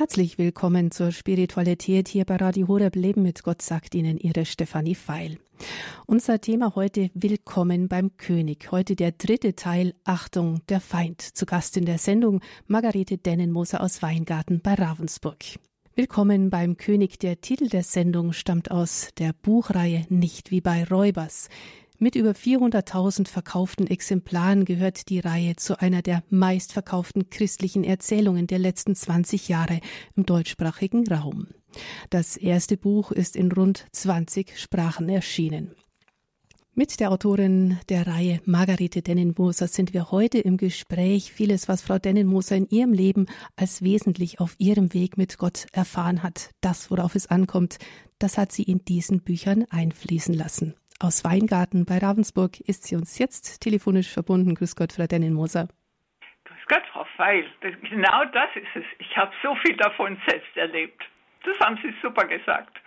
Herzlich willkommen zur Spiritualität hier bei Radio Horeb. Leben mit Gott, sagt Ihnen Ihre Stefanie Feil. Unser Thema heute: Willkommen beim König. Heute der dritte Teil: Achtung, der Feind. Zu Gast in der Sendung Margarete Dennenmoser aus Weingarten bei Ravensburg. Willkommen beim König. Der Titel der Sendung stammt aus der Buchreihe Nicht wie bei Räubers. Mit über 400.000 verkauften Exemplaren gehört die Reihe zu einer der meistverkauften christlichen Erzählungen der letzten 20 Jahre im deutschsprachigen Raum. Das erste Buch ist in rund 20 Sprachen erschienen. Mit der Autorin der Reihe Margarete Dennenmoser sind wir heute im Gespräch. Vieles, was Frau Dennenmoser in ihrem Leben als wesentlich auf ihrem Weg mit Gott erfahren hat, das, worauf es ankommt, das hat sie in diesen Büchern einfließen lassen. Aus Weingarten bei Ravensburg ist sie uns jetzt telefonisch verbunden. Grüß Gott, Frau Dennenmoser. Grüß Gott, Frau Feil. Genau das ist es. Ich habe so viel davon selbst erlebt. Das haben Sie super gesagt.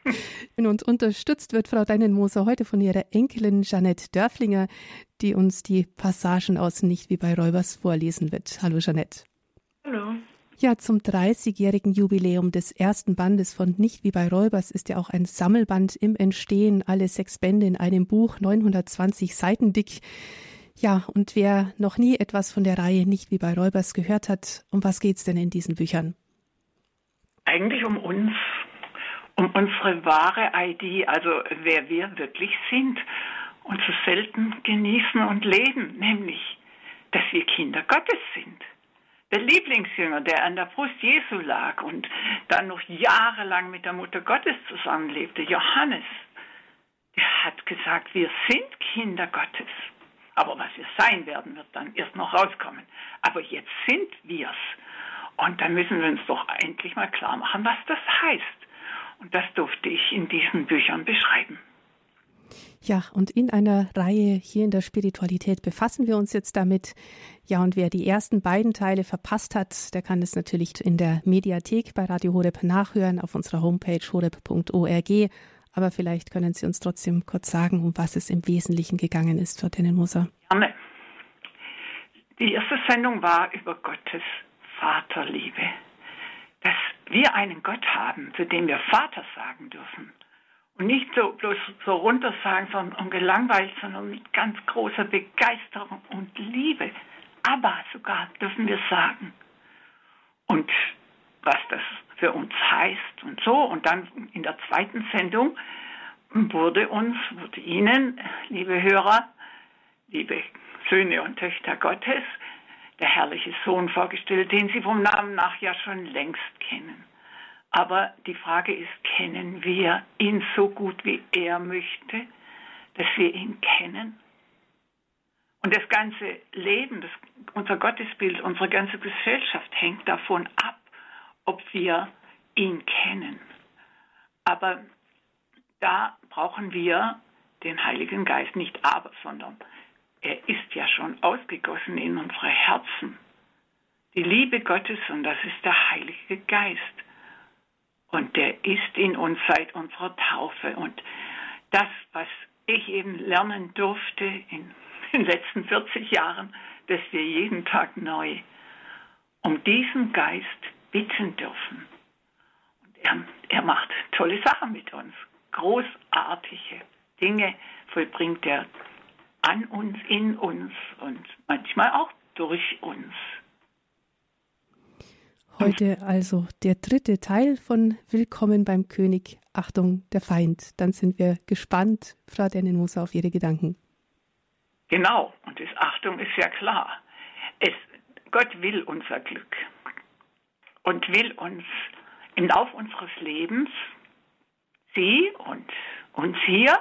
Und unterstützt wird Frau Dennenmoser heute von ihrer Enkelin Jeanette Dörflinger, die uns die Passagen aus Nicht wie bei Räubers vorlesen wird. Hallo Jeanette. Hallo. Ja, zum 30-jährigen Jubiläum des ersten Bandes von Nicht wie bei Räubers ist ja auch ein Sammelband im Entstehen. Alle 6 Bände in einem Buch, 920 Seiten dick. Ja, und wer noch nie etwas von der Reihe Nicht wie bei Räubers gehört hat, um was geht's denn in diesen Büchern? Eigentlich um uns, um unsere wahre ID, also wer wir wirklich sind und so selten genießen und leben, nämlich, dass wir Kinder Gottes sind. Der Lieblingsjünger, der an der Brust Jesu lag und dann noch jahrelang mit der Mutter Gottes zusammenlebte, Johannes, der hat gesagt, wir sind Kinder Gottes. Aber was wir sein werden, wird dann erst noch rauskommen. Aber jetzt sind wir's. Und dann müssen wir uns doch endlich mal klar machen, was das heißt. Und das durfte ich in diesen Büchern beschreiben. Ja, und in einer Reihe hier in der Spiritualität befassen wir uns jetzt damit. Ja, und wer die ersten beiden Teile verpasst hat, der kann es natürlich in der Mediathek bei Radio Horeb nachhören, auf unserer Homepage horeb.org. Aber vielleicht können Sie uns trotzdem kurz sagen, um was es im Wesentlichen gegangen ist, Frau Dennenmoser. Gerne. Die erste Sendung war über Gottes Vaterliebe. Dass wir einen Gott haben, zu dem wir Vater sagen dürfen. Und nicht so bloß so runter sagen, sondern gelangweilt, sondern mit ganz großer Begeisterung und Liebe. Aber sogar dürfen wir sagen. Und was das für uns heißt und so. Und dann in der zweiten Sendung wurde Ihnen, liebe Hörer, liebe Söhne und Töchter Gottes, der herrliche Sohn vorgestellt, den Sie vom Namen nach ja schon längst kennen. Aber die Frage ist, kennen wir ihn so gut, wie er möchte, dass wir ihn kennen? Und das ganze Leben, unser Gottesbild, unsere ganze Gesellschaft hängt davon ab, ob wir ihn kennen. Aber da brauchen wir den Heiligen Geist, nicht aber, sondern er ist ja schon ausgegossen in unsere Herzen. Die Liebe Gottes, und das ist der Heilige Geist. Und der ist in uns seit unserer Taufe. Und das, was ich eben lernen durfte in den letzten 40 Jahren, dass wir jeden Tag neu um diesen Geist bitten dürfen. Und er macht tolle Sachen mit uns. Großartige Dinge vollbringt er an uns, in uns und manchmal auch durch uns. Heute also der dritte Teil von Willkommen beim König. Achtung, der Feind. Dann sind wir gespannt, Frau Dennenmoser, auf Ihre Gedanken. Genau, und das Achtung ist ja klar. Gott will unser Glück und will uns im Lauf unseres Lebens, Sie und uns hier,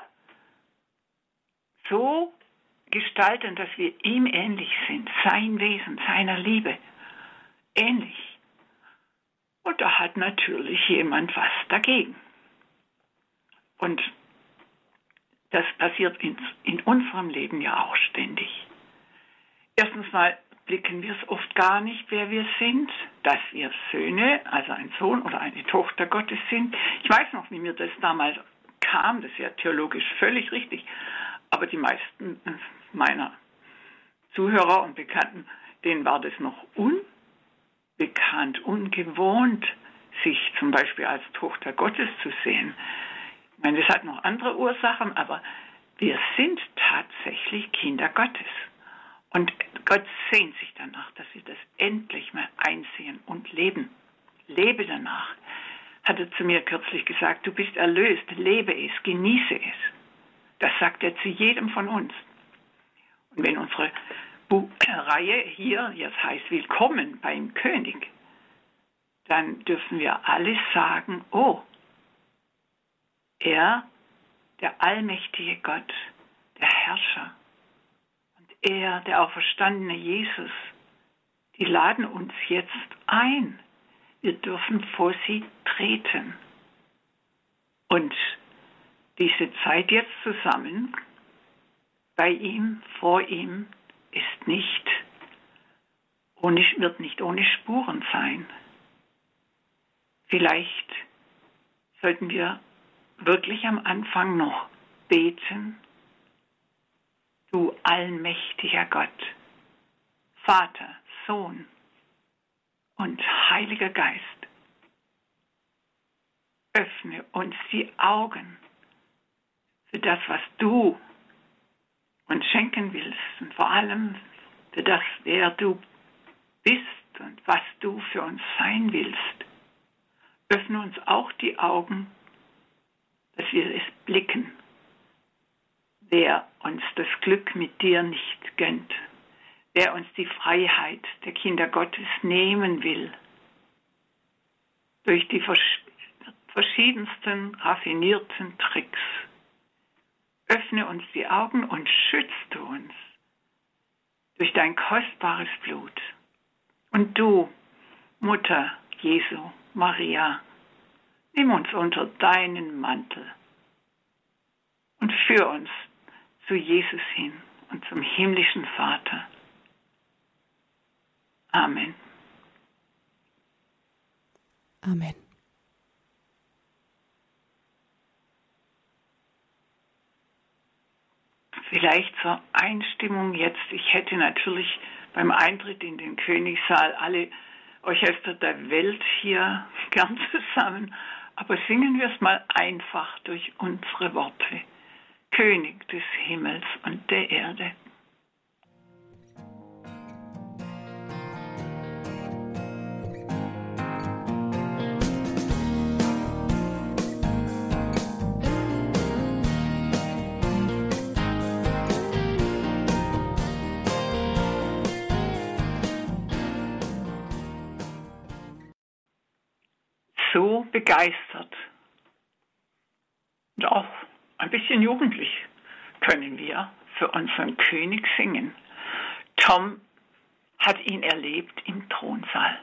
so gestalten, dass wir ihm ähnlich sind, sein Wesen, seiner Liebe ähnlich. Und da hat natürlich jemand was dagegen. Und das passiert in unserem Leben ja auch ständig. Erstens mal blicken wir es oft gar nicht, wer wir sind, dass wir Söhne, also ein Sohn oder eine Tochter Gottes sind. Ich weiß noch, wie mir das damals kam, das ist ja theologisch völlig richtig, aber die meisten meiner Zuhörer und Bekannten, denen war das noch unbekannt, ungewohnt, sich zum Beispiel als Tochter Gottes zu sehen. Ich meine, das hat noch andere Ursachen, aber wir sind tatsächlich Kinder Gottes. Und Gott sehnt sich danach, dass wir das endlich mal einsehen und leben. Lebe danach. Hat er zu mir kürzlich gesagt, du bist erlöst, lebe es, genieße es. Das sagt er zu jedem von uns. Und wenn unsere Reihe hier jetzt heißt Willkommen beim König, dann dürfen wir alle sagen, oh, er, der allmächtige Gott, der Herrscher und er, der auferstandene Jesus, die laden uns jetzt ein. Wir dürfen vor sie treten. Und diese Zeit jetzt zusammen, bei ihm, vor ihm, ist wird nicht ohne Spuren sein. Vielleicht sollten wir wirklich am Anfang noch beten. Du allmächtiger Gott, Vater, Sohn und Heiliger Geist, öffne uns die Augen für das, was du uns schenken willst und vor allem für das, wer du bist und was du für uns sein willst. Öffne uns auch die Augen, dass wir es blicken, wer uns das Glück mit dir nicht gönnt, wer uns die Freiheit der Kinder Gottes nehmen will, durch die verschiedensten raffinierten Tricks. Öffne uns die Augen und schütze du uns durch dein kostbares Blut. Und du, Mutter Jesu, Maria, nimm uns unter deinen Mantel und führ uns zu Jesus hin und zum himmlischen Vater. Amen. Amen. Vielleicht zur Einstimmung jetzt. Ich hätte natürlich beim Eintritt in den Königssaal alle Orchester der Welt hier gern zusammen, aber singen wir es mal einfach durch unsere Worte. König des Himmels und der Erde. So begeistert und auch ein bisschen jugendlich können wir für unseren König singen. Tom hat ihn erlebt im Thronsaal.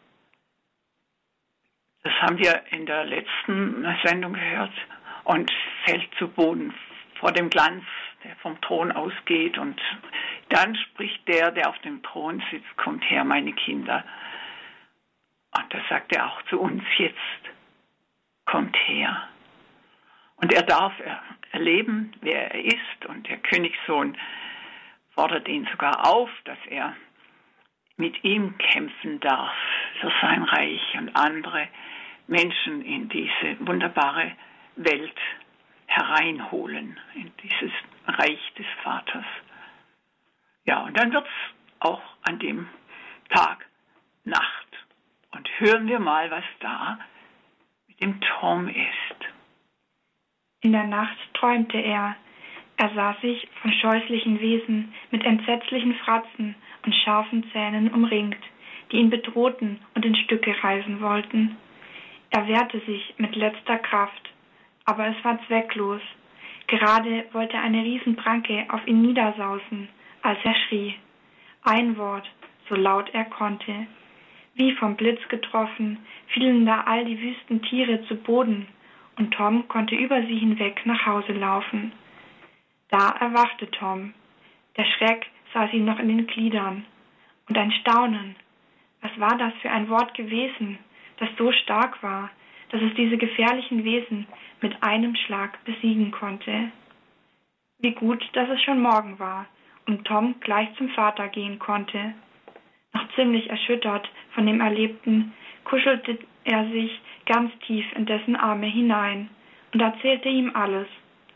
Das haben wir in der letzten Sendung gehört und fällt zu Boden vor dem Glanz, der vom Thron ausgeht. Und dann spricht der auf dem Thron sitzt, kommt her, meine Kinder. Und das sagt er auch zu uns jetzt. Kommt her. Und er darf erleben, wer er ist. Und der Königssohn fordert ihn sogar auf, dass er mit ihm kämpfen darf für sein Reich und andere Menschen in diese wunderbare Welt hereinholen, in dieses Reich des Vaters. Ja, und dann wird es auch an dem Tag Nacht. Und hören wir mal, was da mit dem Tom ist. In der Nacht träumte er. Er sah sich von scheußlichen Wesen mit entsetzlichen Fratzen und scharfen Zähnen umringt, die ihn bedrohten und in Stücke reißen wollten. Er wehrte sich mit letzter Kraft, aber es war zwecklos. Gerade wollte eine Riesenpranke auf ihn niedersausen, als er schrie. Ein Wort, so laut er konnte. Wie vom Blitz getroffen, fielen da all die wüsten Tiere zu Boden, und Tom konnte über sie hinweg nach Hause laufen. Da erwachte Tom. Der Schreck saß ihm noch in den Gliedern. Und ein Staunen. Was war das für ein Wort gewesen, das so stark war, dass es diese gefährlichen Wesen mit einem Schlag besiegen konnte? Wie gut, dass es schon Morgen war und Tom gleich zum Vater gehen konnte. Noch ziemlich erschüttert von dem Erlebten, kuschelte er sich ganz tief in dessen Arme hinein und erzählte ihm alles.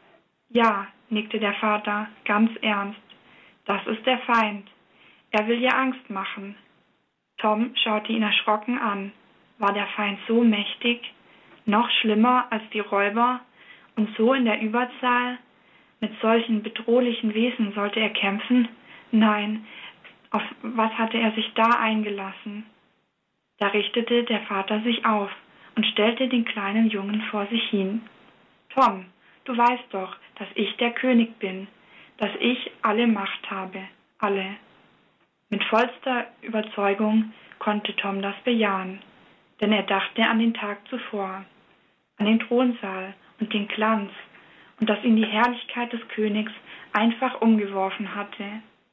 Ja, nickte der Vater ganz ernst, das ist der Feind. Er will ihr Angst machen. Tom schaute ihn erschrocken an. War der Feind so mächtig, noch schlimmer als die Räuber und so in der Überzahl? Mit solchen bedrohlichen Wesen sollte er kämpfen? Nein, auf was hatte er sich da eingelassen? Da richtete der Vater sich auf und stellte den kleinen Jungen vor sich hin. Tom, du weißt doch, dass ich der König bin, dass ich alle Macht habe, alle. Mit vollster Überzeugung konnte Tom das bejahen, denn er dachte an den Tag zuvor, an den Thronsaal und den Glanz und dass ihn die Herrlichkeit des Königs einfach umgeworfen hatte.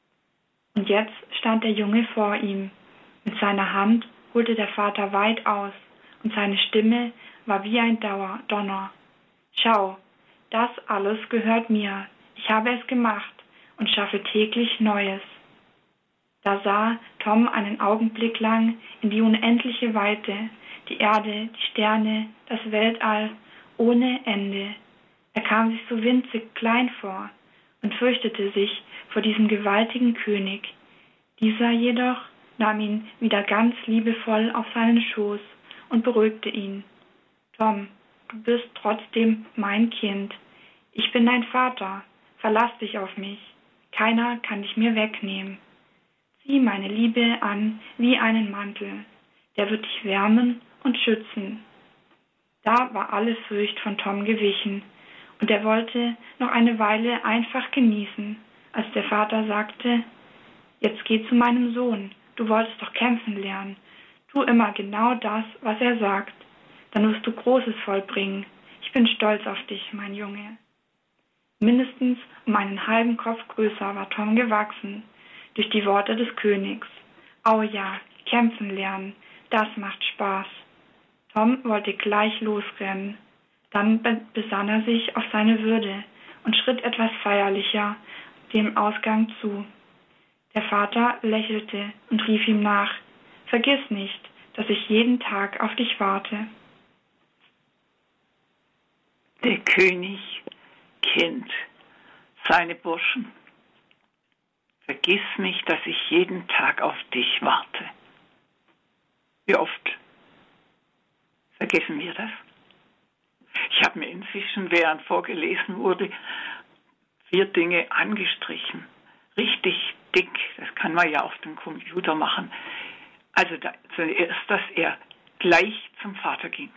Und jetzt stand der Junge vor ihm. Mit seiner Hand holte der Vater weit aus und seine Stimme war wie ein Donner. Schau, das alles gehört mir. Ich habe es gemacht und schaffe täglich Neues. Da sah Tom einen Augenblick lang in die unendliche Weite, die Erde, die Sterne, das Weltall, ohne Ende. Er kam sich so winzig klein vor und fürchtete sich vor diesem gewaltigen König. Dieser jedoch nahm ihn wieder ganz liebevoll auf seinen Schoß und beruhigte ihn. Tom, du bist trotzdem mein Kind. Ich bin dein Vater. Verlass dich auf mich. Keiner kann dich mir wegnehmen. Zieh meine Liebe an wie einen Mantel. Der wird dich wärmen und schützen. Da war alle Furcht von Tom gewichen, und er wollte noch eine Weile einfach genießen, als der Vater sagte, jetzt geh zu meinem Sohn, du wolltest doch kämpfen lernen. Tu immer genau das, was er sagt. Dann wirst du Großes vollbringen. Ich bin stolz auf dich, mein Junge. Mindestens um einen halben Kopf größer war Tom gewachsen, durch die Worte des Königs. Oh ja, kämpfen lernen, das macht Spaß. Tom wollte gleich losrennen. Dann besann er sich auf seine Würde und schritt etwas feierlicher dem Ausgang zu. Der Vater lächelte und rief ihm nach, vergiss nicht, dass ich jeden Tag auf dich warte. Der König kennt seine Burschen. Vergiss nicht, dass ich jeden Tag auf dich warte. Wie oft vergessen wir das? Ich habe mir inzwischen, während vorgelesen wurde, 4 Dinge angestrichen. Richtig dick, das kann man ja auf dem Computer machen. Also zuerst, dass er gleich zum Vater ging.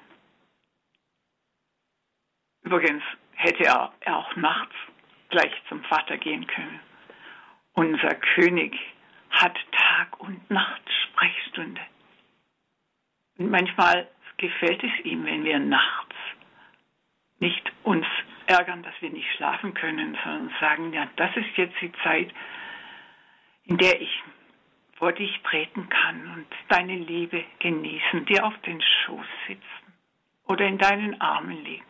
Übrigens hätte er auch nachts gleich zum Vater gehen können. Unser König hat Tag und Nacht Sprechstunde. Und manchmal gefällt es ihm, wenn wir nachts nicht uns ärgern, dass wir nicht schlafen können, sondern sagen, ja, das ist jetzt die Zeit, in der ich vor dich treten kann und deine Liebe genießen, dir auf den Schoß sitzen oder in deinen Armen liegen.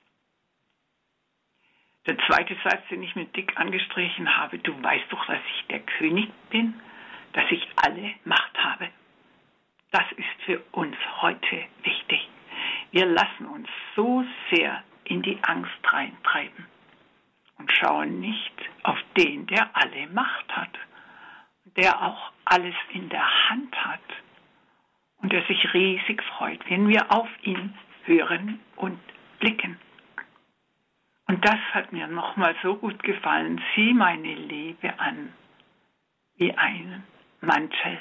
Der zweite Satz, den ich mit dick angestrichen habe, du weißt doch, dass ich der König bin, dass ich alle Macht habe. Das ist für uns heute wichtig. Wir lassen uns so sehr in die Angst reintreiben und schauen nicht auf den, der alle Macht hat, der auch alles in der Hand hat und der sich riesig freut, wenn wir auf ihn hören und blicken. Und das hat mir nochmal so gut gefallen. Sieh meine Liebe an wie einen Mantel.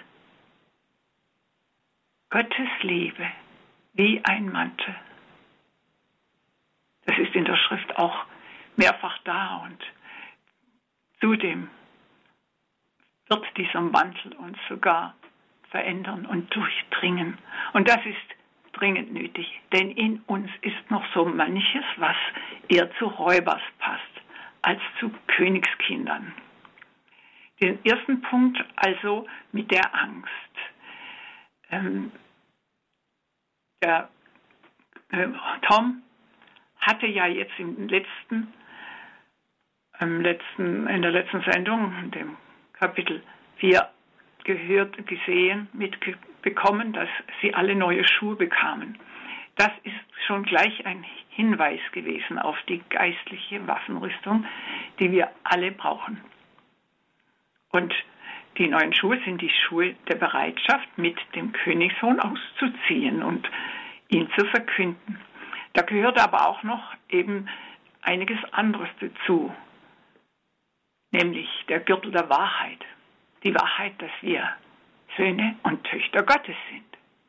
Gottes Liebe wie ein Mantel. Das ist in der Schrift auch mehrfach da und zudem wird dieser Mantel uns sogar verändern und durchdringen. Und das ist dringend nötig, denn in uns ist noch so manches, was eher zu Räubers passt als zu Königskindern. Den ersten Punkt also mit der Angst. Tom hatte ja jetzt in der letzten Sendung, in dem Kapitel 4, mitbekommen, dass sie alle neue Schuhe bekamen. Das ist schon gleich ein Hinweis gewesen auf die geistliche Waffenrüstung, die wir alle brauchen. Und die neuen Schuhe sind die Schuhe der Bereitschaft, mit dem Königssohn auszuziehen und ihn zu verkünden. Da gehört aber auch noch eben einiges anderes dazu, nämlich der Gürtel der Wahrheit. Die Wahrheit, dass wir Söhne und Töchter Gottes sind.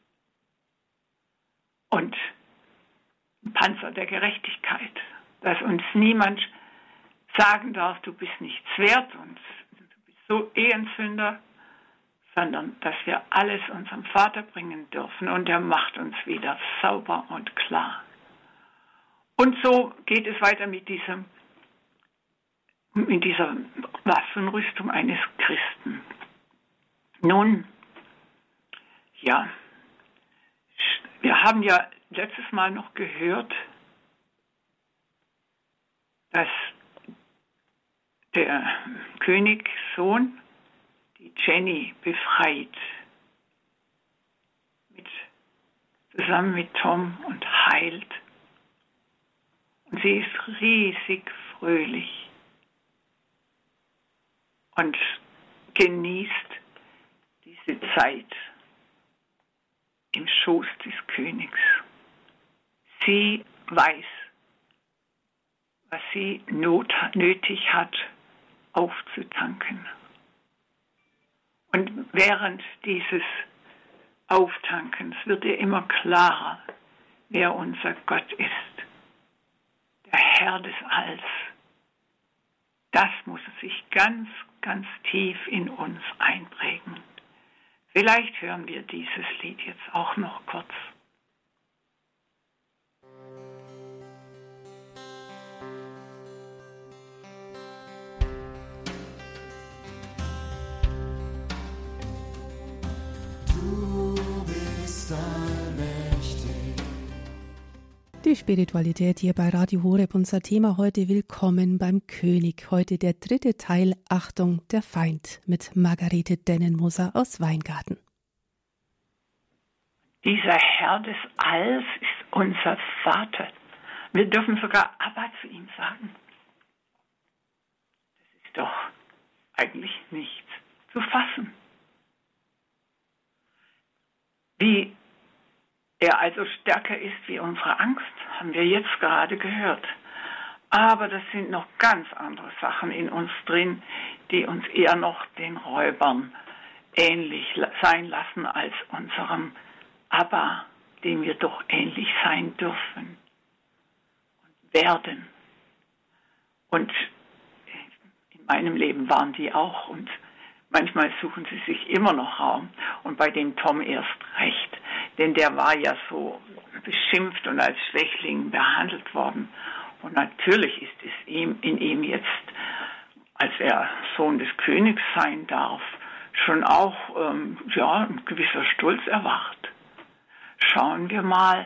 Und ein Panzer der Gerechtigkeit, dass uns niemand sagen darf, du bist nichts wert und du bist so ein Sünder, sondern dass wir alles unserem Vater bringen dürfen und er macht uns wieder sauber und klar. Und so geht es weiter mit dieser Waffenrüstung eines Christen. Nun, ja, wir haben ja letztes Mal noch gehört, dass der Königssohn die Jenny befreit, zusammen mit Tom und heilt. Und sie ist riesig fröhlich und genießt diese Zeit im Schoß des Königs. Sie weiß, was sie nötig hat, aufzutanken. Und während dieses Auftankens wird ihr immer klarer, wer unser Gott ist. Der Herr des Alls. Das muss sich ganz, ganz tief in uns einprägen. Vielleicht hören wir dieses Lied jetzt auch noch kurz. Die Spiritualität hier bei Radio Horeb. Unser Thema heute: Willkommen beim König. Heute der 3. Teil, Achtung, der Feind, mit Margarete Dennenmoser aus Weingarten. Dieser Herr des Alls ist unser Vater. Wir dürfen sogar Abba zu ihm sagen. Das ist doch eigentlich nicht zu fassen. Wie er also stärker ist wie unsere Angst, haben wir jetzt gerade gehört. Aber das sind noch ganz andere Sachen in uns drin, die uns eher noch den Räubern ähnlich sein lassen als unserem Abba, dem wir doch ähnlich sein dürfen und werden. Und in meinem Leben waren die auch, und manchmal suchen sie sich immer noch Raum, und bei dem Tom erst recht. Denn der war ja so beschimpft und als Schwächling behandelt worden. Und natürlich ist es in ihm jetzt, als er Sohn des Königs sein darf, schon auch ein gewisser Stolz erwacht. Schauen wir mal,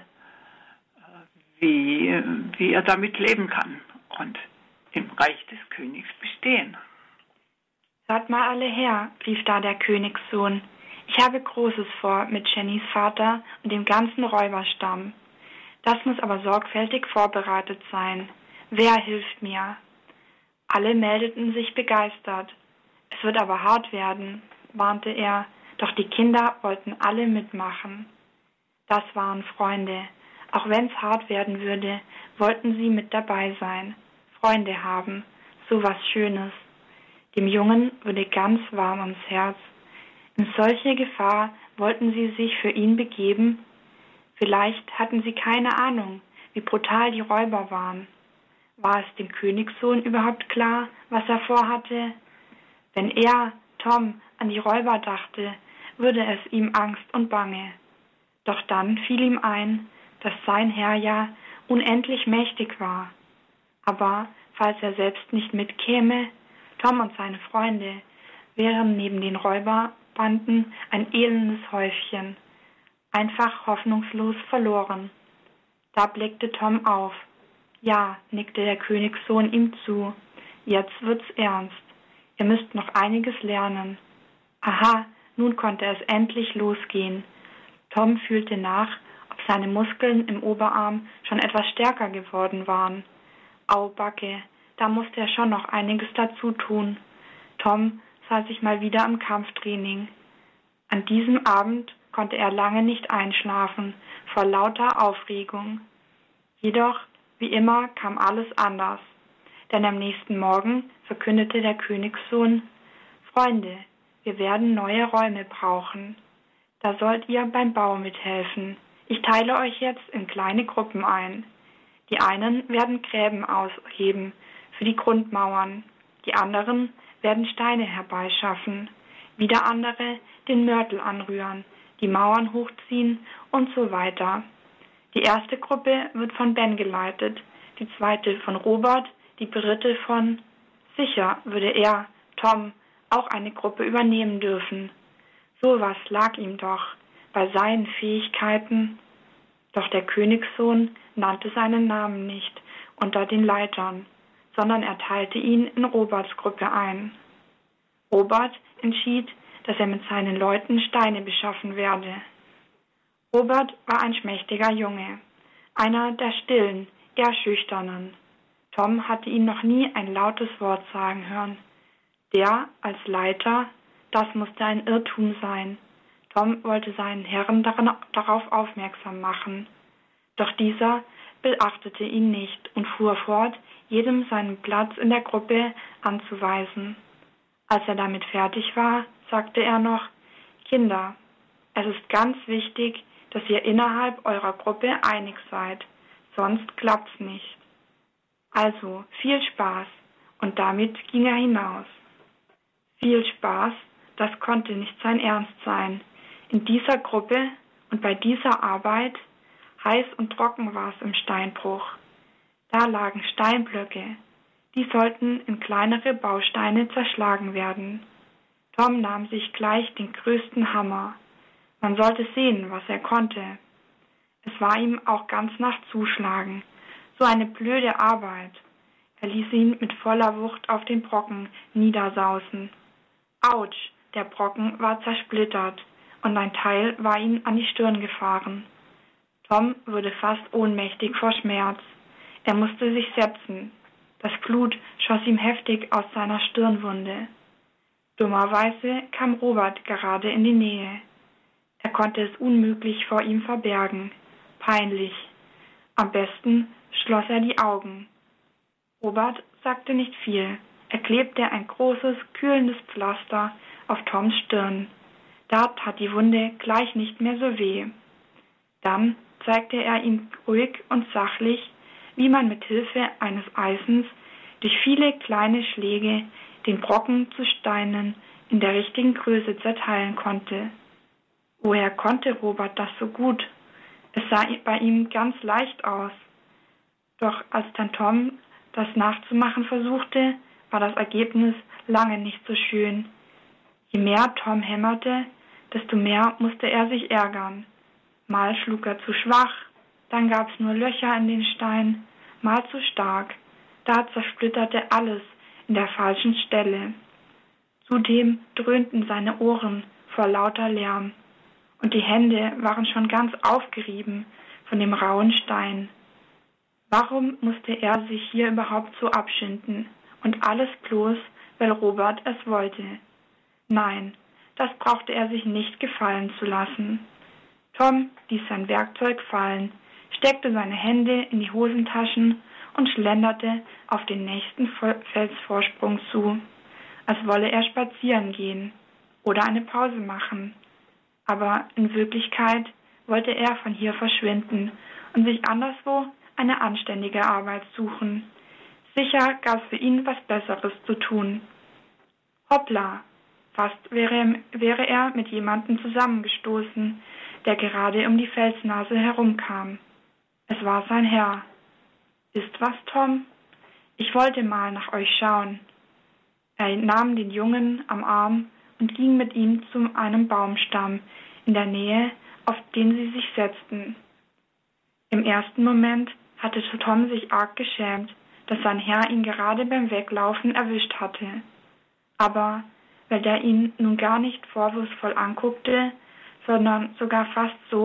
wie er damit leben kann und im Reich des Königs bestehen. Hört mal alle her, rief da der Königssohn. Ich habe Großes vor mit Jennys Vater und dem ganzen Räuberstamm. Das muss aber sorgfältig vorbereitet sein. Wer hilft mir? Alle meldeten sich begeistert. Es wird aber hart werden, warnte er, doch die Kinder wollten alle mitmachen. Das waren Freunde. Auch wenn's hart werden würde, wollten sie mit dabei sein. Freunde haben, so was Schönes. Dem Jungen wurde ganz warm ums Herz. In solche Gefahr wollten sie sich für ihn begeben. Vielleicht hatten sie keine Ahnung, wie brutal die Räuber waren. War es dem Königssohn überhaupt klar, was er vorhatte? Wenn er, Tom, an die Räuber dachte, würde es ihm Angst und Bange. Doch dann fiel ihm ein, dass sein Herr ja unendlich mächtig war. Aber falls er selbst nicht mitkäme, Tom und seine Freunde wären neben den Räuberbanden ein elendes Häufchen, einfach hoffnungslos verloren. Da blickte Tom auf. Ja, nickte der Königssohn ihm zu. Jetzt wird's ernst. Ihr müsst noch einiges lernen. Aha, nun konnte es endlich losgehen. Tom fühlte nach, ob seine Muskeln im Oberarm schon etwas stärker geworden waren. Au Backe, da musste er schon noch einiges dazu tun. Tom sah sich mal wieder im Kampftraining. An diesem Abend konnte er lange nicht einschlafen, vor lauter Aufregung. Jedoch, wie immer, kam alles anders. Denn am nächsten Morgen verkündete der Königssohn: Freunde, wir werden neue Räume brauchen. Da sollt ihr beim Bau mithelfen. Ich teile euch jetzt in kleine Gruppen ein. Die einen werden Gräben ausheben für die Grundmauern. Die anderen werden Steine herbeischaffen. Wieder andere den Mörtel anrühren, die Mauern hochziehen und so weiter. Die erste Gruppe wird von Ben geleitet, die zweite von Robert, die dritte von... Sicher würde er, Tom, auch eine Gruppe übernehmen dürfen. Sowas lag ihm doch bei seinen Fähigkeiten. Doch der Königssohn nannte seinen Namen nicht unter den Leitern, sondern er teilte ihn in Roberts Gruppe ein. Robert entschied, dass er mit seinen Leuten Steine beschaffen werde. Robert war ein schmächtiger Junge, einer der stillen, eher schüchternen. Tom hatte ihn noch nie ein lautes Wort sagen hören. Der als Leiter, das musste ein Irrtum sein. Tom wollte seinen Herren darauf aufmerksam machen. Doch dieser beachtete ihn nicht und fuhr fort, jedem seinen Platz in der Gruppe anzuweisen. Als er damit fertig war, sagte er noch: Kinder, es ist ganz wichtig, dass ihr innerhalb eurer Gruppe einig seid, sonst klappt's nicht. Also, viel Spaß, und damit ging er hinaus. Viel Spaß, das konnte nicht sein Ernst sein. In dieser Gruppe und bei dieser Arbeit, heiß und trocken war es im Steinbruch. Da lagen Steinblöcke, die sollten in kleinere Bausteine zerschlagen werden. Tom nahm sich gleich den größten Hammer. Man sollte sehen, was er konnte. Es war ihm auch ganz nach Zuschlagen. So eine blöde Arbeit. Er ließ ihn mit voller Wucht auf den Brocken niedersausen. Autsch, der Brocken war zersplittert und ein Teil war ihm an die Stirn gefahren. Tom wurde fast ohnmächtig vor Schmerz. Er musste sich setzen. Das Blut schoss ihm heftig aus seiner Stirnwunde. Dummerweise kam Robert gerade in die Nähe. Er konnte es unmöglich vor ihm verbergen. Peinlich. Am besten schloss er die Augen. Robert sagte nicht viel. Er klebte ein großes, kühlendes Pflaster auf Toms Stirn. Da tat die Wunde gleich nicht mehr so weh. Dann zeigte er ihm ruhig und sachlich, wie man mit Hilfe eines Eisens durch viele kleine Schläge den Brocken zu Steinen in der richtigen Größe zerteilen konnte. Woher konnte Robert das so gut? Es sah bei ihm ganz leicht aus. Doch als dann Tom das nachzumachen versuchte, war das Ergebnis lange nicht so schön. Je mehr Tom hämmerte, desto mehr musste er sich ärgern. Mal schlug er zu schwach, dann gab's nur Löcher in den Stein, mal zu stark. Da zersplitterte alles in der falschen Stelle. Zudem dröhnten seine Ohren vor lauter Lärm. Und die Hände waren schon ganz aufgerieben von dem rauen Stein. Warum musste er sich hier überhaupt so abschinden? Und alles bloß, weil Robert es wollte. Nein, das brauchte er sich nicht gefallen zu lassen. Tom ließ sein Werkzeug fallen, steckte seine Hände in die Hosentaschen und schlenderte auf den nächsten Felsvorsprung zu, als wolle er spazieren gehen oder eine Pause machen. Aber in Wirklichkeit wollte er von hier verschwinden und sich anderswo eine anständige Arbeit suchen. Sicher gab es für ihn was Besseres zu tun. Hoppla! Fast wäre er mit jemandem zusammengestoßen, der gerade um die Felsnase herumkam. Es war sein Herr. »Ist was, Tom? Ich wollte mal nach euch schauen.« Er nahm den Jungen am Arm und ging mit ihm zu einem Baumstamm in der Nähe, auf den sie sich setzten. Im ersten Moment hatte Tom sich arg geschämt, dass sein Herr ihn gerade beim Weglaufen erwischt hatte. Aber weil der ihn nun gar nicht vorwurfsvoll anguckte, sondern sogar fast so,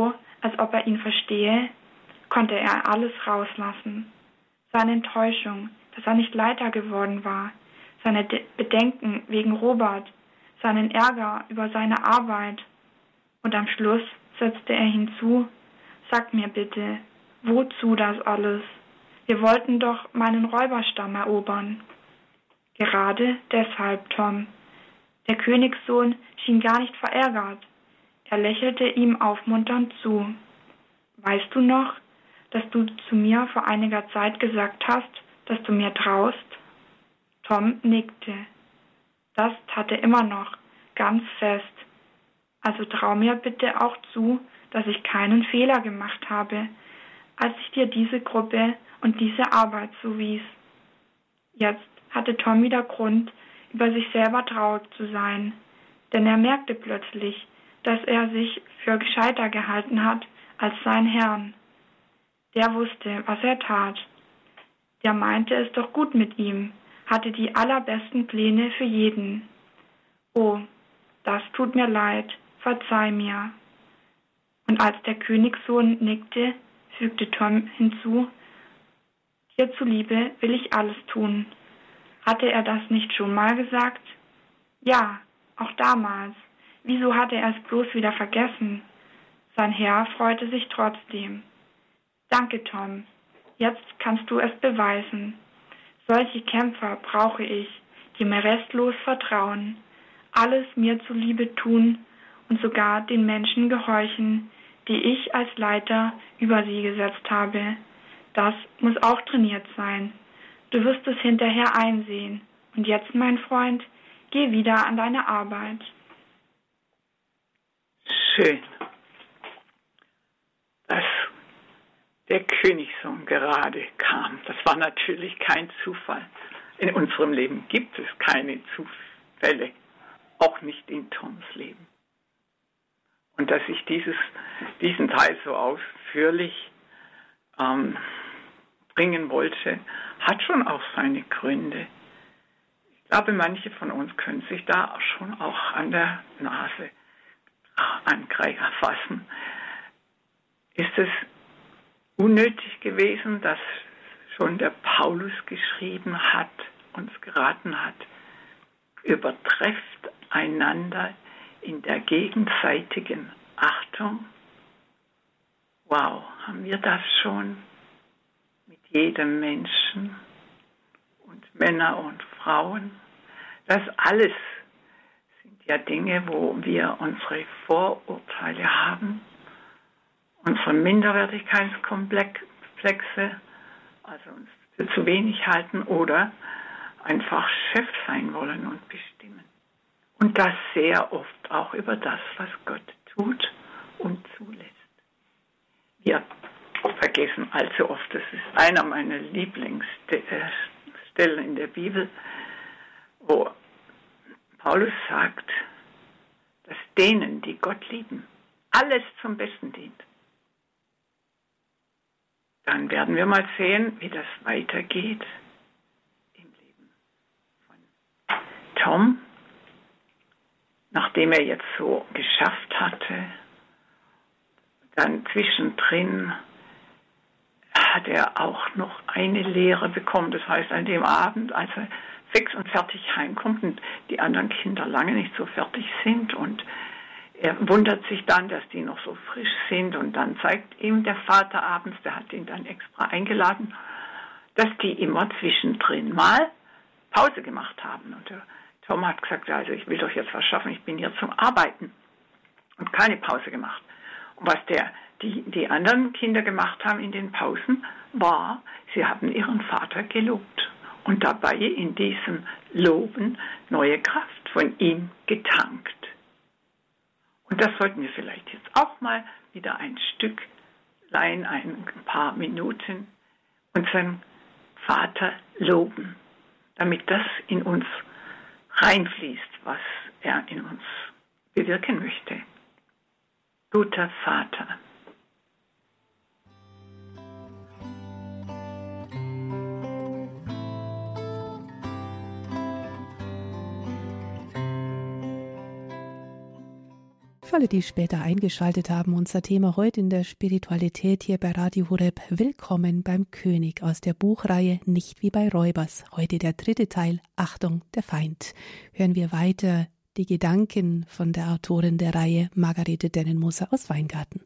als ob er ihn verstehe, konnte er alles rauslassen. Seine Enttäuschung, dass er nicht Leiter geworden war, seine Bedenken wegen Robert, seinen Ärger über seine Arbeit. Und am Schluss setzte er hinzu: Sag mir bitte, wozu das alles? Wir wollten doch meinen Räuberstamm erobern. Gerade deshalb, Tom. Der Königssohn schien gar nicht verärgert. Er lächelte ihm aufmunternd zu. Weißt du noch, dass du zu mir vor einiger Zeit gesagt hast, dass du mir traust? Tom nickte. Das tat er immer noch, ganz fest. Also trau mir bitte auch zu, dass ich keinen Fehler gemacht habe, als ich dir diese Gruppe und diese Arbeit zuwies. Jetzt hatte Tom wieder Grund, über sich selber traurig zu sein, denn er merkte plötzlich, dass er sich für gescheiter gehalten hat als sein Herrn. Der wusste, was er tat. Der meinte es doch gut mit ihm, hatte die allerbesten Pläne für jeden. Oh, das tut mir leid, verzeih mir. Und als der Königssohn nickte, fügte Tom hinzu: Dir zuliebe will ich alles tun. Hatte er das nicht schon mal gesagt? Ja, auch damals. Wieso hatte er es bloß wieder vergessen? Sein Herr freute sich trotzdem. Danke, Tom. Jetzt kannst du es beweisen. Solche Kämpfer brauche ich, die mir restlos vertrauen, alles mir zuliebe tun und sogar den Menschen gehorchen, die ich als Leiter über sie gesetzt habe. Das muss auch trainiert sein. Du wirst es hinterher einsehen. Und jetzt, mein Freund, geh wieder an deine Arbeit. Schön, dass der Königssohn gerade kam. Das war natürlich kein Zufall. In unserem Leben gibt es keine Zufälle, auch nicht in Toms Leben. Und dass ich diesen Teil so ausführlich bringen wollte, hat schon auch seine Gründe. Ich glaube, manche von uns können sich da schon auch an der Nase fassen. Ist es unnötig gewesen, dass schon der Paulus geschrieben hat, uns geraten hat, übertrefft einander in der gegenseitigen Achtung? Wow, haben wir das schon mit jedem Menschen und Männer und Frauen? Das alles sind ja Dinge, wo wir unsere Vorurteile haben, unsere Minderwertigkeitskomplexe, also uns für zu wenig halten oder einfach Chef sein wollen und bestimmen. Und das sehr oft auch über das, was Gott tut und zulässt. Wir vergessen allzu oft, das ist einer meiner Lieblingsstellen in der Bibel, wo Paulus sagt, dass denen, die Gott lieben, alles zum Besten dient. Dann werden wir mal sehen, wie das weitergeht im Leben von Tom, nachdem er jetzt so geschafft hatte. Dann zwischendrin hat er auch noch eine Lehre bekommen. Das heißt, an dem Abend, als er fix und fertig heimkommt und die anderen Kinder lange nicht so fertig sind und er wundert sich dann, dass die noch so frisch sind und dann zeigt ihm der Vater abends, der hat ihn dann extra eingeladen, dass die immer zwischendrin mal Pause gemacht haben. Und der Tom hat gesagt, also ich will doch jetzt was schaffen, ich bin hier zum Arbeiten und keine Pause gemacht. Und was die anderen Kinder gemacht haben in den Pausen, war, sie haben ihren Vater gelobt und dabei in diesem Loben neue Kraft von ihm getankt. Und das sollten wir vielleicht jetzt auch mal wieder ein Stücklein, ein paar Minuten unseren Vater loben, damit das in uns reinfließt, was er in uns bewirken möchte. Guter Vater. Für alle, die später eingeschaltet haben, unser Thema heute in der Spiritualität hier bei Radio Horeb. Willkommen beim König aus der Buchreihe Nicht wie bei Räubers. Heute der 3. Teil, Achtung, der Feind. Hören wir weiter die Gedanken von der Autorin der Reihe, Margarete Dennenmoser aus Weingarten.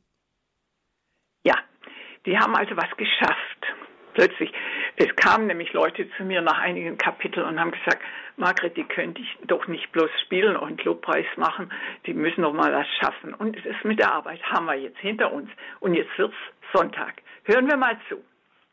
Ja, die haben also was geschafft. Plötzlich, es kamen nämlich Leute zu mir nach einigen Kapiteln und haben gesagt, Margret, die könnte ich doch nicht bloß spielen und Lobpreis machen, die müssen noch mal was schaffen. Und es ist mit der Arbeit, haben wir jetzt hinter uns. Und jetzt wird's Sonntag. Hören wir mal zu.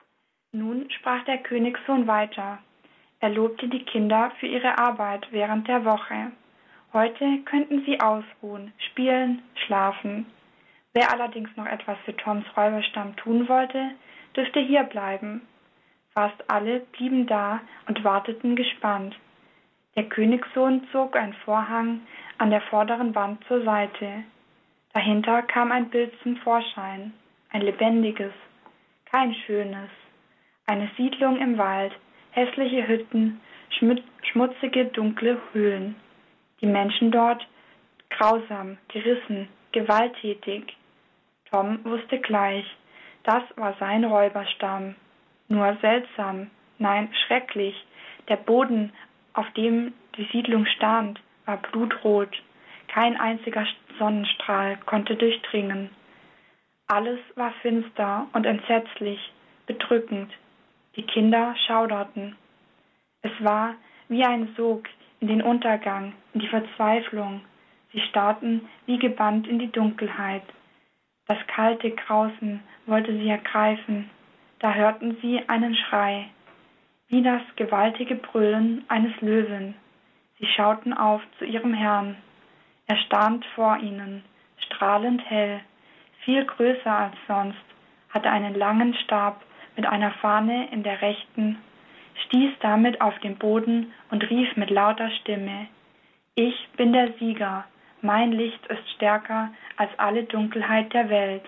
Nun sprach der Königssohn weiter. Er lobte die Kinder für ihre Arbeit während der Woche. Heute könnten sie ausruhen, spielen, schlafen. Wer allerdings noch etwas für Toms Räuberstamm tun wollte, dürfte hier bleiben. Fast alle blieben da und warteten gespannt. Der Königssohn zog einen Vorhang an der vorderen Wand zur Seite. Dahinter kam ein Bild zum Vorschein, ein lebendiges, kein schönes. Eine Siedlung im Wald, hässliche Hütten, schmutzige, dunkle Höhlen. Die Menschen dort grausam, gerissen, gewalttätig. Tom wusste gleich, das war sein Räuberstamm. Nur seltsam, nein, schrecklich. Der Boden, auf dem die Siedlung stand, war blutrot. Kein einziger Sonnenstrahl konnte durchdringen. Alles war finster und entsetzlich, bedrückend. Die Kinder schauderten. Es war wie ein Sog in den Untergang, in die Verzweiflung. Sie starrten wie gebannt in die Dunkelheit. Das kalte Grausen wollte sie ergreifen. Da hörten sie einen Schrei, wie das gewaltige Brüllen eines Löwen. Sie schauten auf zu ihrem Herrn. Er stand vor ihnen, strahlend hell, viel größer als sonst, hatte einen langen Stab mit einer Fahne in der rechten, stieß damit auf den Boden und rief mit lauter Stimme: Ich bin der Sieger, mein Licht ist stärker als alle Dunkelheit der Welt.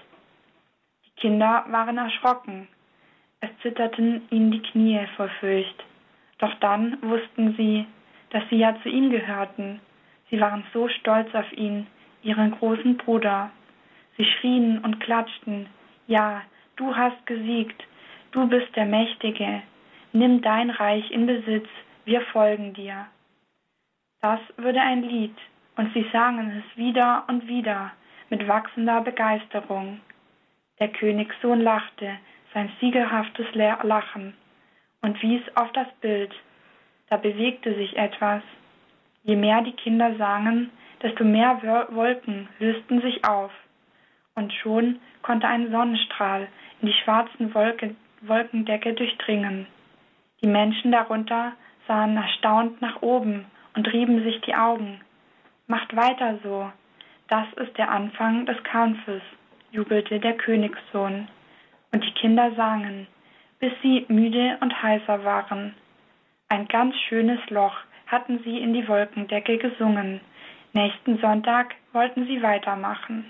Die Kinder waren erschrocken. Es zitterten ihnen die Knie vor Furcht. Doch dann wussten sie, dass sie ja zu ihm gehörten. Sie waren so stolz auf ihn, ihren großen Bruder. Sie schrien und klatschten: Ja, du hast gesiegt, du bist der Mächtige. Nimm dein Reich in Besitz, wir folgen dir. Das wurde ein Lied, und sie sangen es wieder und wieder mit wachsender Begeisterung. Der Königssohn lachte, sein siegerhaftes Lachen, und wies auf das Bild. Da bewegte sich etwas. Je mehr die Kinder sangen, desto mehr Wolken lösten sich auf. Und schon konnte ein Sonnenstrahl in die schwarzen Wolkendecke durchdringen. Die Menschen darunter sahen erstaunt nach oben und rieben sich die Augen. Macht weiter so, das ist der Anfang des Kampfes, jubelte der Königssohn. Und die Kinder sangen, bis sie müde und heiser waren. Ein ganz schönes Loch hatten sie in die Wolkendecke gesungen. Nächsten Sonntag wollten sie weitermachen.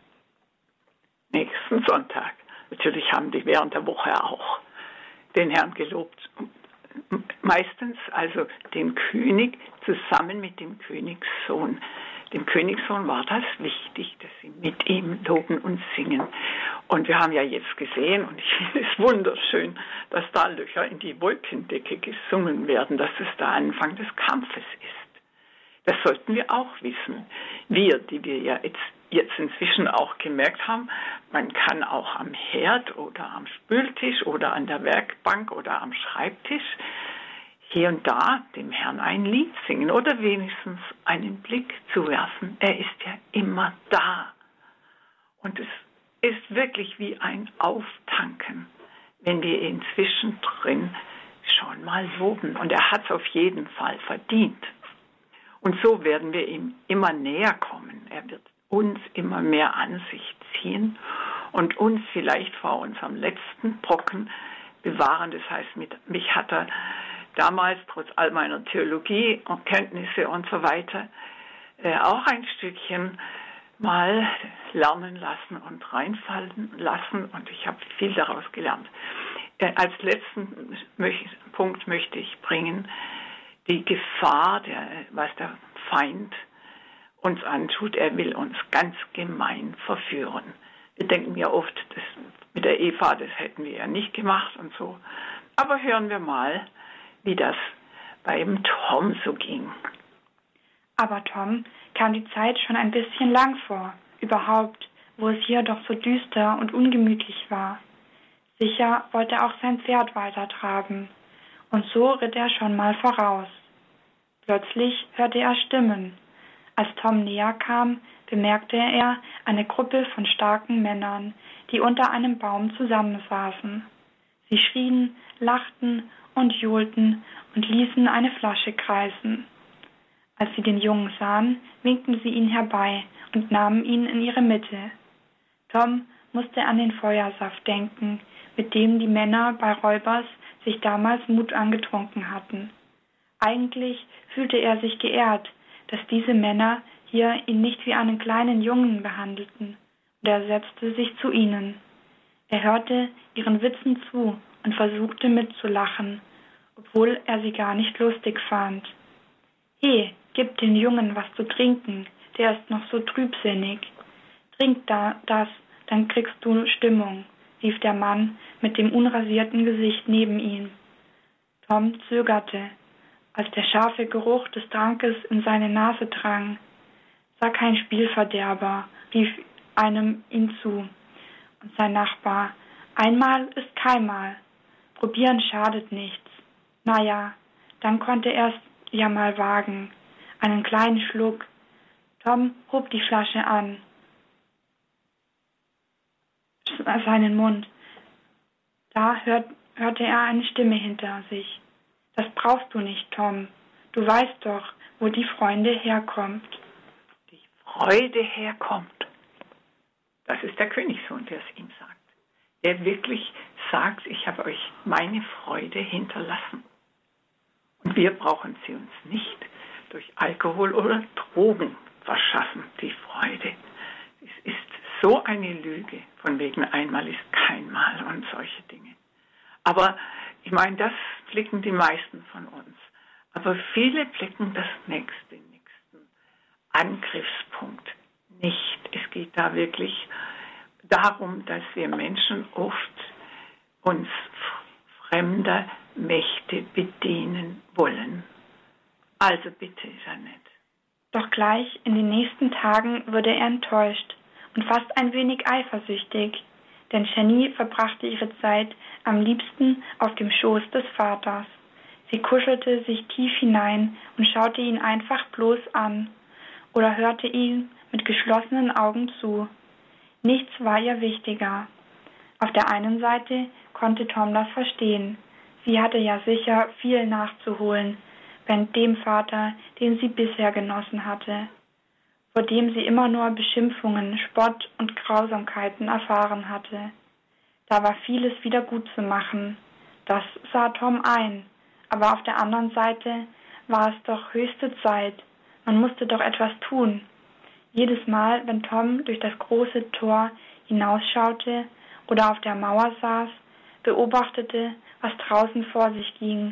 Nächsten Sonntag. Natürlich haben die während der Woche auch den Herrn gelobt. Meistens also den König zusammen mit dem Königssohn. Dem Königssohn war das wichtig, dass sie mit ihm loben und singen. Und wir haben ja jetzt gesehen, und ich finde es wunderschön, dass da Löcher in die Wolkendecke gesungen werden, dass es der Anfang des Kampfes ist. Das sollten wir auch wissen. Wir, die wir ja jetzt inzwischen auch gemerkt haben, man kann auch am Herd oder am Spültisch oder an der Werkbank oder am Schreibtisch hier und da dem Herrn ein Lied singen oder wenigstens einen Blick zuwerfen. Er ist ja immer da. Und es ist wirklich wie ein Auftanken, wenn wir ihn zwischendrin schon mal loben. Und er hat es auf jeden Fall verdient. Und so werden wir ihm immer näher kommen. Er wird uns immer mehr an sich ziehen und uns vielleicht vor unserem letzten Brocken bewahren. Das heißt, mich hat er damals, trotz all meiner Theologie und Kenntnisse und so weiter, auch ein Stückchen mal lernen lassen und reinfallen lassen. Und ich habe viel daraus gelernt. Als letzten Punkt möchte ich bringen, die Gefahr, was der Feind uns antut. Er will uns ganz gemein verführen. Wir denken ja oft, das mit der Eva, das hätten wir ja nicht gemacht und so. Aber hören wir mal, wie das beim Tom so ging. Aber Tom kam die Zeit schon ein bisschen lang vor, überhaupt, wo es hier doch so düster und ungemütlich war. Sicher wollte er auch sein Pferd weitertraben, und so ritt er schon mal voraus. Plötzlich hörte er Stimmen. Als Tom näher kam, bemerkte er eine Gruppe von starken Männern, die unter einem Baum zusammensaßen. Sie schrien, lachten und johlten und ließen eine Flasche kreisen. Als sie den Jungen sahen, winkten sie ihn herbei und nahmen ihn in ihre Mitte. Tom musste an den Feuersaft denken, mit dem die Männer bei Räubers sich damals Mut angetrunken hatten. Eigentlich fühlte er sich geehrt, dass diese Männer hier ihn nicht wie einen kleinen Jungen behandelten, und er setzte sich zu ihnen. Er hörte ihren Witzen zu und versuchte mitzulachen, obwohl er sie gar nicht lustig fand. »He, gib den Jungen was zu trinken, der ist noch so trübsinnig. Trink das, dann kriegst du Stimmung«, rief der Mann mit dem unrasierten Gesicht neben ihm. Tom zögerte, als der scharfe Geruch des Trankes in seine Nase drang. »Sei kein Spielverderber«, rief einem ihm zu. Und sein Nachbar, »Einmal ist keinmal. Probieren schadet nichts. Na ja, dann konnte er es ja mal wagen. Einen kleinen Schluck.« Tom hob die Flasche an seinen Mund. Da hörte er eine Stimme hinter sich. »Das brauchst du nicht, Tom. Du weißt doch, wo die Freude herkommt.« Die Freude herkommt. Das ist der Königssohn, der es ihm sagt. Der wirklich sagt, ich habe euch meine Freude hinterlassen. Und wir brauchen sie uns nicht durch Alkohol oder Drogen verschaffen, die Freude. Es ist so eine Lüge, von wegen einmal ist kein Mal und solche Dinge. Aber ich meine, das blicken die meisten von uns. Aber viele blicken den nächsten Angriffspunkt nicht. Es geht da wirklich darum, dass wir Menschen oft uns fremder Mächte bedienen wollen. Also bitte, Jeanette. Doch gleich in den nächsten Tagen wurde er enttäuscht und fast ein wenig eifersüchtig, denn Jenny verbrachte ihre Zeit am liebsten auf dem Schoß des Vaters. Sie kuschelte sich tief hinein und schaute ihn einfach bloß an oder hörte ihm mit geschlossenen Augen zu. Nichts war ihr wichtiger. Auf der einen Seite konnte Tom das verstehen. Sie hatte ja sicher viel nachzuholen, bei dem Vater, den sie bisher genossen hatte, vor dem sie immer nur Beschimpfungen, Spott und Grausamkeiten erfahren hatte. Da war vieles wieder gut zu machen. Das sah Tom ein. Aber auf der anderen Seite war es doch höchste Zeit. Man musste doch etwas tun. Jedes Mal, wenn Tom durch das große Tor hinausschaute oder auf der Mauer saß, beobachtete, was draußen vor sich ging,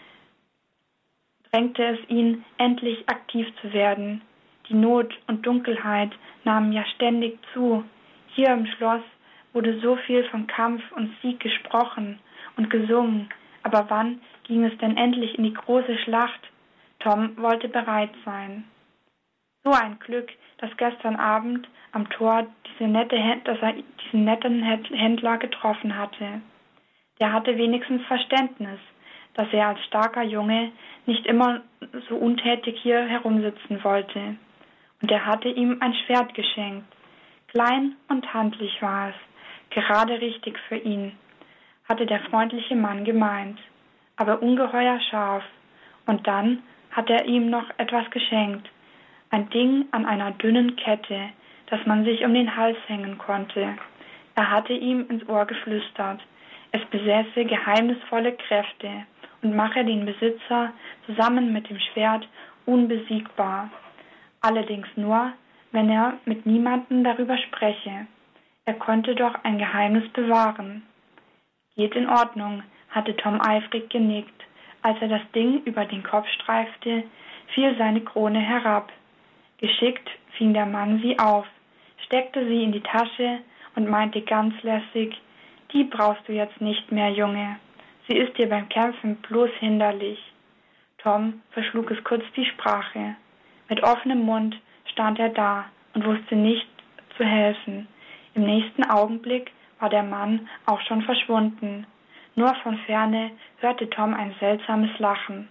drängte es ihn, endlich aktiv zu werden. Die Not und Dunkelheit nahmen ja ständig zu. Hier im Schloss wurde so viel von Kampf und Sieg gesprochen und gesungen. Aber wann ging es denn endlich in die große Schlacht? Tom wollte bereit sein. So ein Glück, dass gestern Abend am Tor diesen netten Händler getroffen hatte. Der hatte wenigstens Verständnis, dass er als starker Junge nicht immer so untätig hier herumsitzen wollte. Und er hatte ihm ein Schwert geschenkt. Klein und handlich war es, gerade richtig für ihn, hatte der freundliche Mann gemeint, aber ungeheuer scharf. Und dann hat er ihm noch etwas geschenkt, ein Ding an einer dünnen Kette, das man sich um den Hals hängen konnte. Er hatte ihm ins Ohr geflüstert, es besäße geheimnisvolle Kräfte und mache den Besitzer zusammen mit dem Schwert unbesiegbar. Allerdings nur, wenn er mit niemandem darüber spreche. Er konnte doch ein Geheimnis bewahren. Geht in Ordnung, hatte Tom eifrig genickt. Als er das Ding über den Kopf streifte, fiel seine Krone herab. Geschickt fing der Mann sie auf, steckte sie in die Tasche und meinte ganz lässig: »Die brauchst du jetzt nicht mehr, Junge. Sie ist dir beim Kämpfen bloß hinderlich.« Tom verschlug es kurz die Sprache. Mit offenem Mund stand er da und wusste nicht zu helfen. Im nächsten Augenblick war der Mann auch schon verschwunden. Nur von ferne hörte Tom ein seltsames Lachen.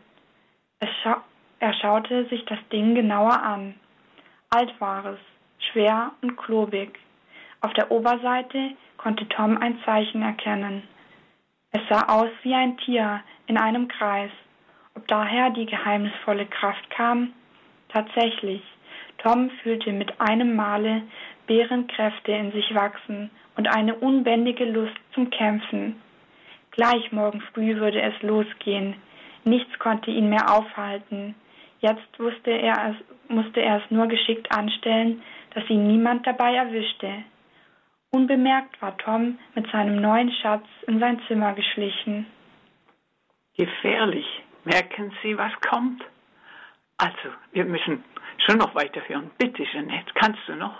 Er schaute sich das Ding genauer an. Alt war es, schwer und klobig. Auf der Oberseite konnte Tom ein Zeichen erkennen. Es sah aus wie ein Tier in einem Kreis. Ob daher die geheimnisvolle Kraft kam? Tatsächlich, Tom fühlte mit einem Male Bärenkräfte in sich wachsen und eine unbändige Lust zum Kämpfen. Gleich morgen früh würde es losgehen. Nichts konnte ihn mehr aufhalten. Jetzt musste er es nur geschickt anstellen, dass ihn niemand dabei erwischte. Unbemerkt war Tom mit seinem neuen Schatz in sein Zimmer geschlichen. Gefährlich. Merken Sie, was kommt? Also, wir müssen schon noch weiterhören. Bitte, Jeanette, kannst du noch?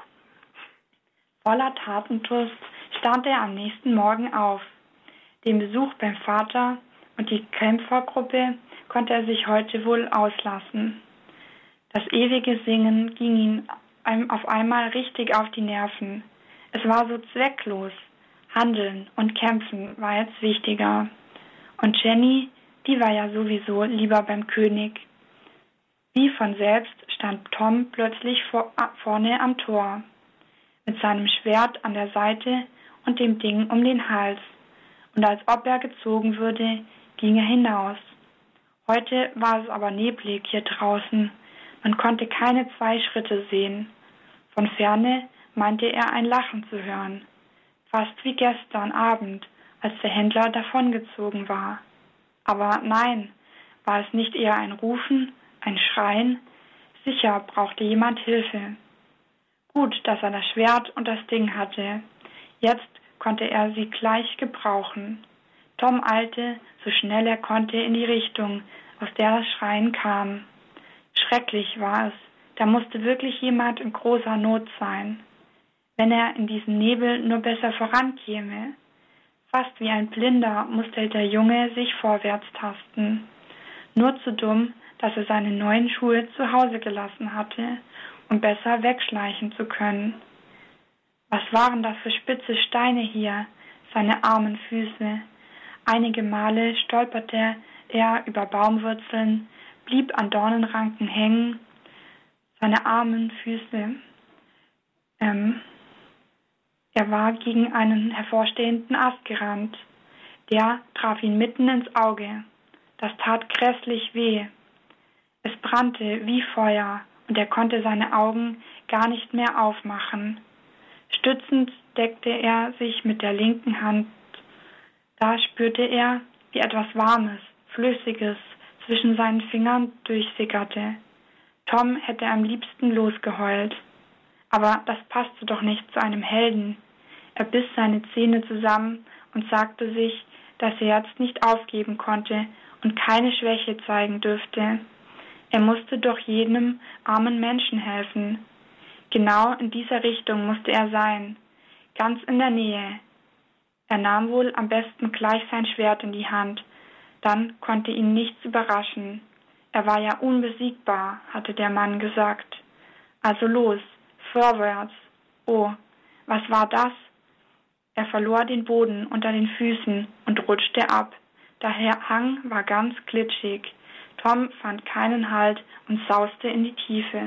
Voller Tatendurst stand er am nächsten Morgen auf. Den Besuch beim Vater und die Kämpfergruppe konnte er sich heute wohl auslassen. Das ewige Singen ging ihm auf einmal richtig auf die Nerven. Es war so zwecklos. Handeln und Kämpfen war jetzt wichtiger. Und Jenny, die war ja sowieso lieber beim König. Wie von selbst stand Tom plötzlich vorne am Tor, mit seinem Schwert an der Seite und dem Ding um den Hals. Und als ob er gezogen würde, ging er hinaus. Heute war es aber neblig hier draußen. Man konnte keine 2 Schritte sehen. Von ferne meinte er ein Lachen zu hören. Fast wie gestern Abend, als der Händler davongezogen war. Aber nein, war es nicht eher ein Rufen, ein Schreien? Sicher brauchte jemand Hilfe. Gut, dass er das Schwert und das Ding hatte. Jetzt konnte er sie gleich gebrauchen. Tom eilte, so schnell er konnte, in die Richtung, aus der das Schreien kam. Schrecklich war es, da musste wirklich jemand in großer Not sein. Wenn er in diesem Nebel nur besser vorankäme. Fast wie ein Blinder musste der Junge sich vorwärts tasten. Nur zu dumm, dass er seine neuen Schuhe zu Hause gelassen hatte, um besser wegschleichen zu können. Was waren das für spitze Steine hier, seine armen Füße? Einige Male stolperte er über Baumwurzeln, blieb an Dornenranken hängen. Seine armen Füße. Er war gegen einen hervorstehenden Ast gerannt. Der traf ihn mitten ins Auge. Das tat grässlich weh. Es brannte wie Feuer und er konnte seine Augen gar nicht mehr aufmachen. Stützend deckte er sich mit der linken Hand. Da spürte er, wie etwas Warmes, Flüssiges zwischen seinen Fingern durchsickerte. Tom hätte am liebsten losgeheult. Aber das passte doch nicht zu einem Helden. Er biss seine Zähne zusammen und sagte sich, dass er jetzt nicht aufgeben konnte und keine Schwäche zeigen dürfte. Er musste doch jedem armen Menschen helfen. Genau in dieser Richtung musste er sein, ganz in der Nähe. Er nahm wohl am besten gleich sein Schwert in die Hand, dann konnte ihn nichts überraschen. Er war ja unbesiegbar, hatte der Mann gesagt. Also los, vorwärts. Oh, was war das? Er verlor den Boden unter den Füßen und rutschte ab. Der Hang war ganz glitschig. Tom fand keinen Halt und sauste in die Tiefe.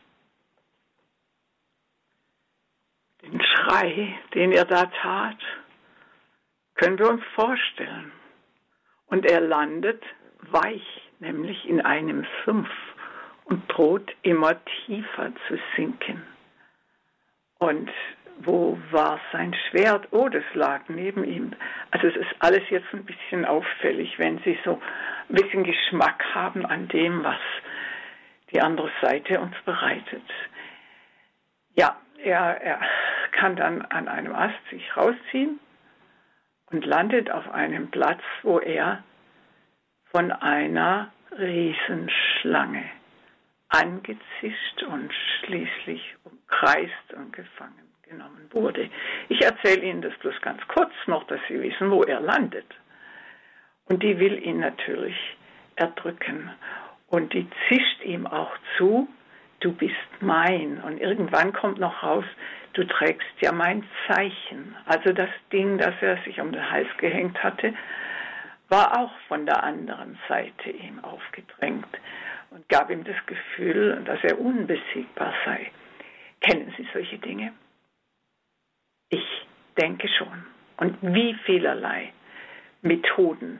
Den Schrei, den er da tat, können wir uns vorstellen. Und er landet weich, nämlich in einem Sumpf und droht immer tiefer zu sinken. Und wo war sein Schwert? Oh, das lag neben ihm. Also es ist alles jetzt ein bisschen auffällig, wenn Sie so ein bisschen Geschmack haben an dem, was die andere Seite uns bereitet. Ja, er kann dann an einem Ast sich rausziehen und landet auf einem Platz, wo er von einer Riesenschlange angezischt und schließlich umkreist und gefangen genommen wurde. Ich erzähle Ihnen das bloß ganz kurz noch, dass Sie wissen, wo er landet. Und die will ihn natürlich erdrücken. Und die zischt ihm auch zu, du bist mein. Und irgendwann kommt noch raus, du trägst ja mein Zeichen. Also das Ding, das er sich um den Hals gehängt hatte, war auch von der anderen Seite ihm aufgedrängt und gab ihm das Gefühl, dass er unbesiegbar sei. Kennen Sie solche Dinge? Ich denke schon. Und wie vielerlei Methoden,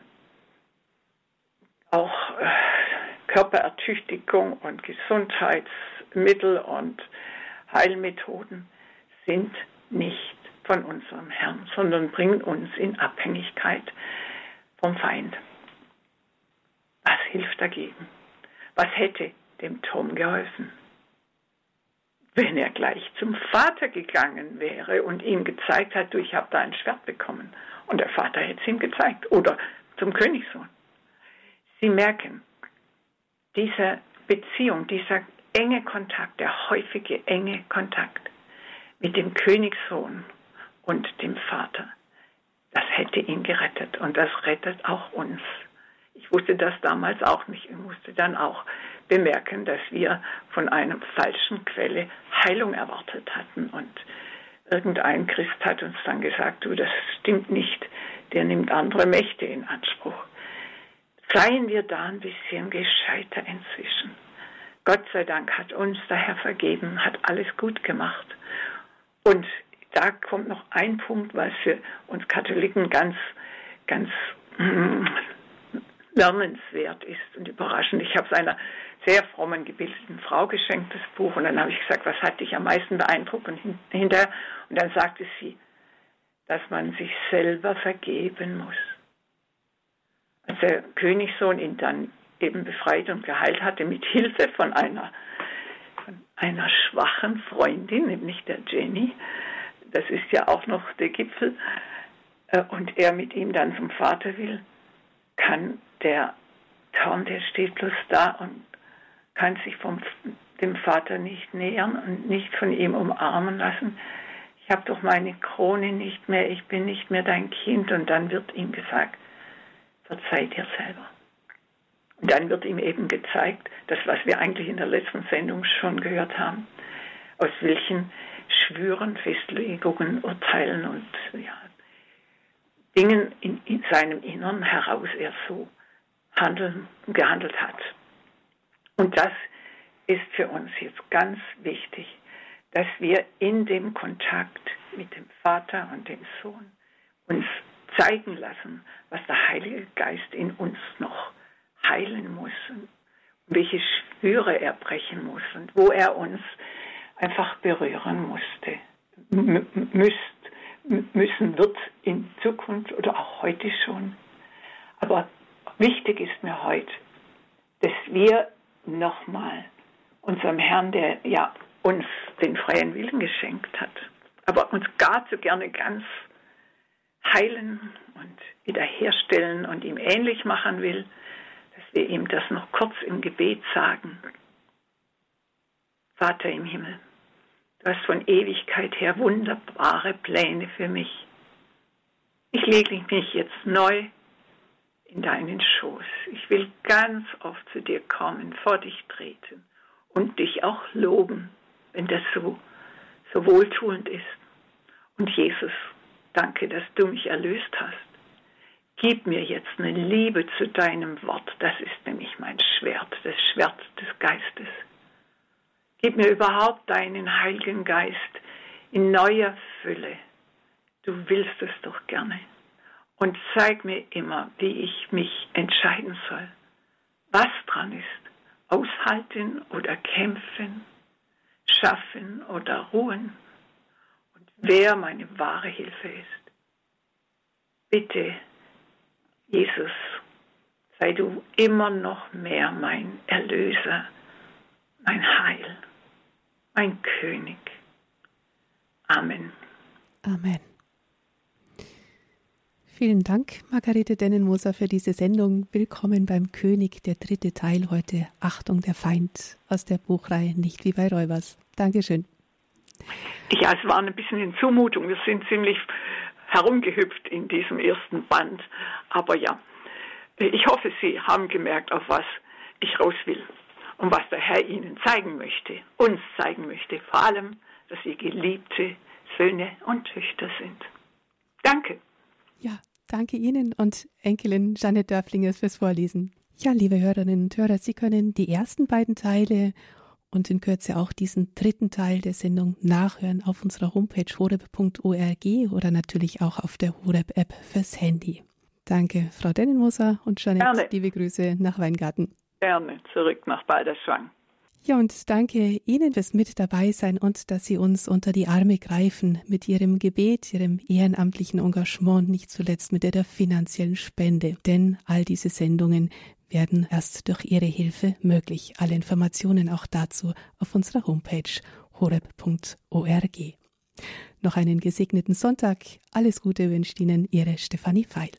auch Körperertüchtigung und Gesundheitsmittel und Heilmethoden sind nicht von unserem Herrn, sondern bringen uns in Abhängigkeit vom Feind. Was hilft dagegen? Was hätte dem Tom geholfen? Wenn er gleich zum Vater gegangen wäre und ihm gezeigt hat, du, ich habe da ein Schwert bekommen. Und der Vater hätte es ihm gezeigt. Oder zum Königssohn. Sie merken, diese Beziehung, dieser enge Kontakt, der häufige enge Kontakt mit dem Königssohn und dem Vater, das hätte ihn gerettet und das rettet auch uns. Ich wusste das damals auch nicht. Ich musste dann auch bemerken, dass wir von einer falschen Quelle Heilung erwartet hatten. Und irgendein Christ hat uns dann gesagt, du, das stimmt nicht, der nimmt andere Mächte in Anspruch. Seien wir da ein bisschen gescheiter inzwischen. Gott sei Dank hat uns der Herr vergeben, hat alles gut gemacht. Und da kommt noch ein Punkt, was für uns Katholiken ganz lernenswert ist und überraschend. Ich habe es einer sehr frommen, gebildeten Frau geschenkt, das Buch, und dann habe ich gesagt, was hat dich am meisten beeindruckt? Und dann sagte sie, dass man sich selber vergeben muss. Als der Königssohn ihn dann eben befreit und geheilt hatte, mit Hilfe von einer schwachen Freundin, nämlich der Jenny, das ist ja auch noch der Gipfel, und er mit ihm dann zum Vater will, kann der Tom, der steht bloß da und kann sich dem Vater nicht nähern und nicht von ihm umarmen lassen. Ich habe doch meine Krone nicht mehr, ich bin nicht mehr dein Kind. Und dann wird ihm gesagt, verzeih dir selber. Und dann wird ihm eben gezeigt, das, was wir eigentlich in der letzten Sendung schon gehört haben, aus welchen Schwüren, Festlegungen, Urteilen und Dingen in seinem Innern heraus er so gehandelt hat. Und das ist für uns jetzt ganz wichtig, dass wir in dem Kontakt mit dem Vater und dem Sohn uns zeigen lassen, was der Heilige Geist in uns noch heilen muss und welche Schwüre er brechen muss und wo er uns einfach berühren musste, müssen wird in Zukunft oder auch heute schon. Aber wichtig ist mir heute, dass wir nochmal unserem Herrn, der ja uns den freien Willen geschenkt hat, aber uns gar zu gerne ganz heilen und wiederherstellen und ihm ähnlich machen will, dass wir ihm das noch kurz im Gebet sagen. Vater im Himmel, du hast von Ewigkeit her wunderbare Pläne für mich. Ich lege mich jetzt neu in deinen Schoß. Ich will ganz oft zu dir kommen, vor dich treten und dich auch loben, wenn das so wohltuend ist. Und Jesus, danke, dass du mich erlöst hast. Gib mir jetzt eine Liebe zu deinem Wort. Das ist nämlich mein Schwert, das Schwert des Geistes. Gib mir überhaupt deinen Heiligen Geist in neuer Fülle. Du willst es doch gerne. Und zeig mir immer, wie ich mich entscheiden soll. Was dran ist, aushalten oder kämpfen, schaffen oder ruhen. Und wer meine wahre Hilfe ist. Bitte, Jesus, sei du immer noch mehr mein Erlöser, mein Heil, mein König. Amen. Amen. Vielen Dank, Margarete Dennenmoser, für diese Sendung. Willkommen beim König, der 3. Teil heute. Achtung, der Feind aus der Buchreihe Nicht wie bei Räubers. Dankeschön. Ja, es war ein bisschen eine Zumutung. Wir sind ziemlich herumgehüpft in diesem ersten Band. Aber ja, ich hoffe, Sie haben gemerkt, auf was ich raus will und was der Herr Ihnen zeigen möchte, uns zeigen möchte. Vor allem, dass Sie geliebte Söhne und Töchter sind. Danke. Ja, danke Ihnen und Enkelin Jeanette Dörflinger fürs Vorlesen. Ja, liebe Hörerinnen und Hörer, Sie können die ersten beiden Teile und in Kürze auch diesen 3. Teil der Sendung nachhören auf unserer Homepage horeb.org oder natürlich auch auf der Horeb-App fürs Handy. Danke, Frau Dennenmoser und Jeanette. Gerne. Liebe Grüße nach Weingarten. Gerne, zurück nach Balderschwang. Ja, und danke Ihnen fürs mit dabei sein und dass Sie uns unter die Arme greifen mit Ihrem Gebet, Ihrem ehrenamtlichen Engagement, nicht zuletzt mit Ihrer finanziellen Spende. Denn all diese Sendungen werden erst durch Ihre Hilfe möglich. Alle Informationen auch dazu auf unserer Homepage horeb.org. Noch einen gesegneten Sonntag. Alles Gute wünscht Ihnen Ihre Stefanie Feil.